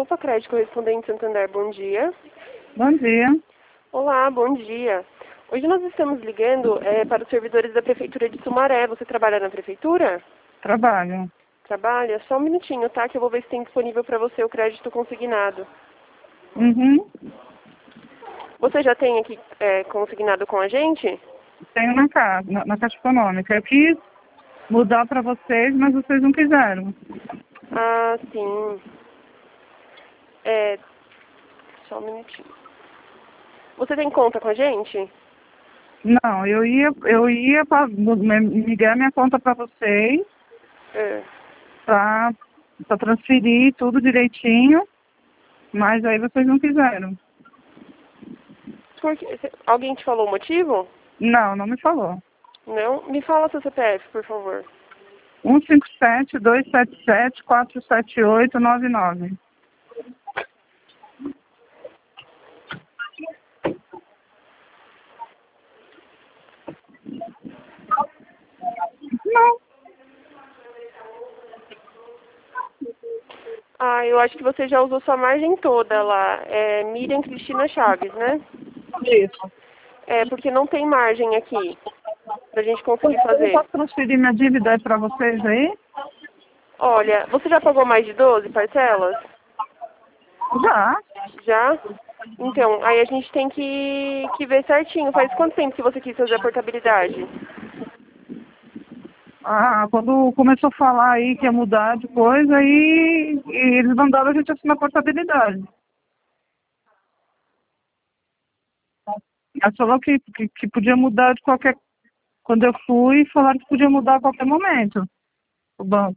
Opa, Crédito Correspondente Santander, bom dia. Bom dia. Olá, bom dia. Hoje nós estamos ligando para os servidores da Prefeitura de Sumaré. Você trabalha na Prefeitura? Trabalho. Trabalha? Só um minutinho, tá? Que eu vou ver se tem disponível para você o crédito consignado. Uhum. Você já tem aqui consignado com a gente? Tenho na casa, na Caixa Econômica. Eu quis mudar para vocês, mas vocês não quiseram. Ah, sim. Só um minutinho. Você tem conta com a gente? Não, eu ia migrar minha conta para vocês, para transferir tudo direitinho, mas aí vocês não quiseram. Alguém te falou o motivo? Não, não me falou. Não? Me fala seu CPF, por favor. 157-277-478-99. Não. Ah, eu acho que você já usou sua margem toda lá. É Miriam Cristina Chaves, né? Isso. Porque não tem margem aqui pra gente conseguir Eu fazer. posso transferir minha dívida para vocês aí? Olha, você já pagou mais de 12 parcelas? Já. Já? Então, aí a gente tem que ver certinho. Faz quanto tempo que você quis fazer a portabilidade? Ah, quando começou a falar aí que ia mudar de coisa, e eles mandaram a gente assinar a portabilidade. Ela falou que podia mudar de qualquer... Quando eu fui, falaram que podia mudar a qualquer momento, o banco.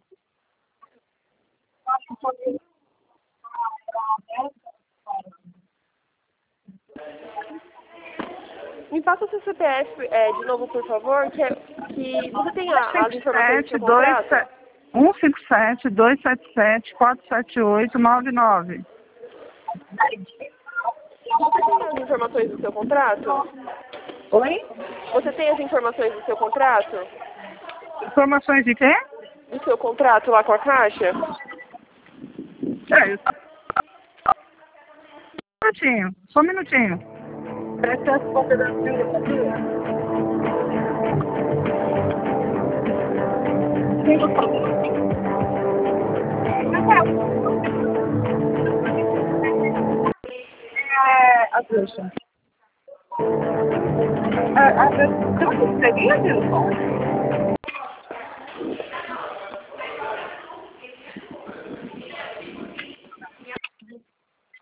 Me passa o seu CPF de novo, por favor, que você tem as informações do seu contrato? 157-277-478-99. Você tem as informações do seu contrato? Oi? Você tem as informações do seu contrato? Informações de quê? Do seu contrato lá com a Caixa? Só um minutinho. A bruxa. Quanto seria, Wilson?